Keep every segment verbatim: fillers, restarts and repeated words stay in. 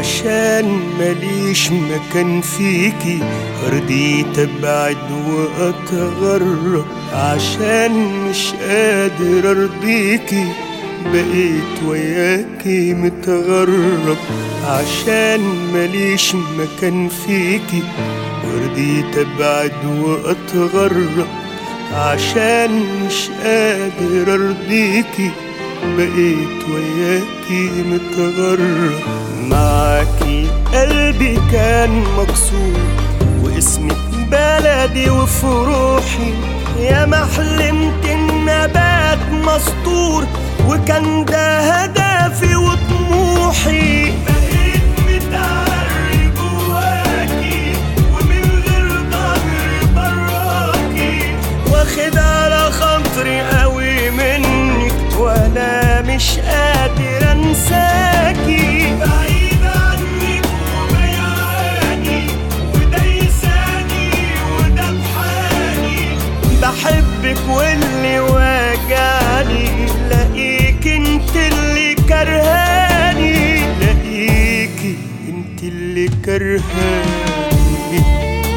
عشان ماليش مكان فيكي رضيت ابعد واتغرب، عشان مش قادر ارضيكي بقيت وياكي متغرب، عشان ماليش مكان فيكي ورضيت ابعد واتغرب، عشان مش قادر ارضيكي بقيت وياكي متغرب. معاكي قلبي كان مكسور واسمك بلدي وفي روحي، يا ما حلمت ان ابات مسطور وكان ده هدفي وطموحي. بقيت متعري جواكي ومن غير ضهر براكي، واخد على خاطري قوي منك وانا مش قادر انساكي. بعيد عنك وبيعاني ودايساني ودبحاني، بحبك واللي واجعني لاقيك انت اللي كرهاني، لاقيكي انت اللي كرهاني.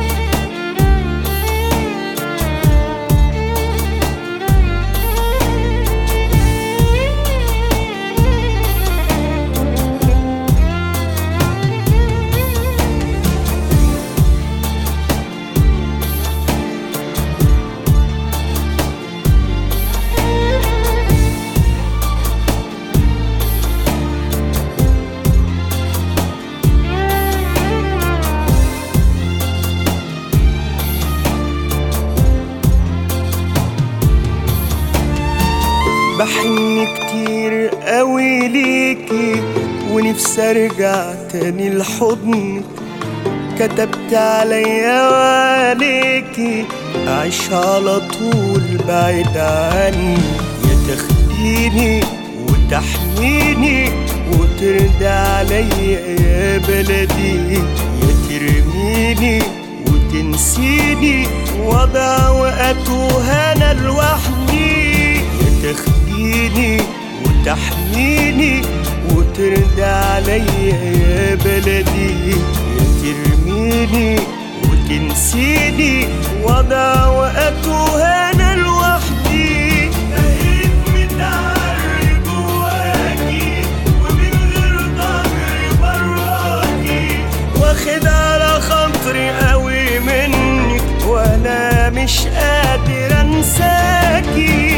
بحن كتير قوي ليكي ونفسي ارجع تاني لحضنك، كتبت عليا وعليكي اعيش على طول بعيد عني، يا تاخديني وتحميني وترضى عليا يا بلدي، يا ترميني وتنسيني وضع واتوه انا لوحدي، تاخديني وتحميني وترضى عليا يا بلدي، يا ترميني وتنسيني وضع واتوه انا لوحدي. بقيت متعري جواكي ومن غير ضهر براكي، واخد على خاطري قوي منك وانا مش قادر انساكي.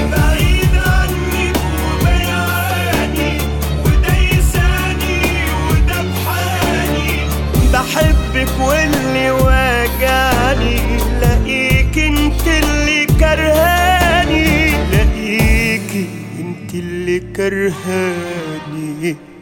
بحبك واللي واجعني لاقيك انت اللي كرهاني، لاقيكي انت اللي كرهاني.